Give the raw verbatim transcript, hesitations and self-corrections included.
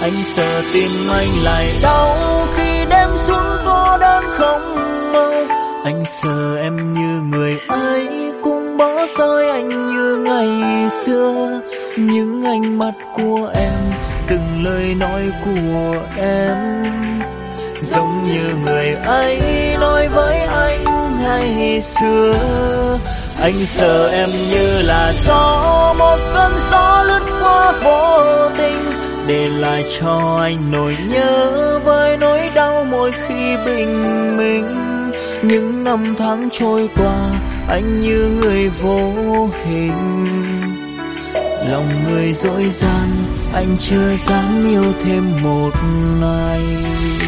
Anh sợ tim anh lại đau khi đêm xuống cô đơn không màu. Anh sợ em như người ấy cũng bỏ rơi anh như ngày xưa. Những ánh mắt của em, từng lời nói của em, giống như người ấy nói với anh ngày xưa. Anh sợ em như là gió, một cơn gió lướt qua vô tình, để lại cho anh nỗi nhớ với nỗi đau mỗi khi bình minh. Những năm tháng trôi qua, anh như người vô hình, lòng người dối gian, anh chưa dám yêu thêm một ngày.